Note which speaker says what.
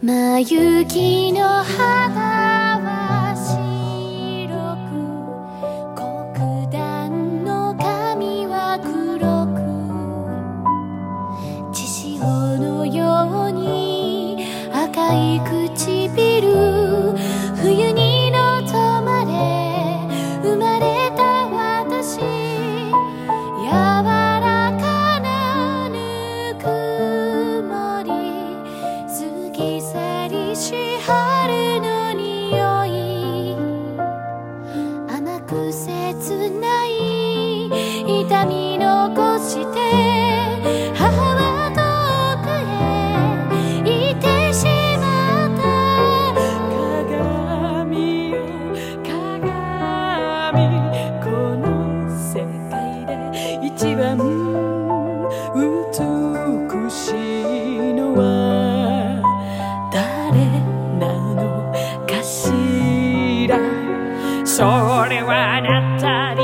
Speaker 1: 眉毛の肌は白く、黒檀の髪は黒く、血潮のように赤い唇、冬に望まれ生まれた私、柔らかなぬくもり、過ぎ去りし春の匂い、甘く切ない痛み残して母は遠くへ行ってしまった。鏡よ鏡、この世界で一番美しいのは誰なのかしら。それはあなたに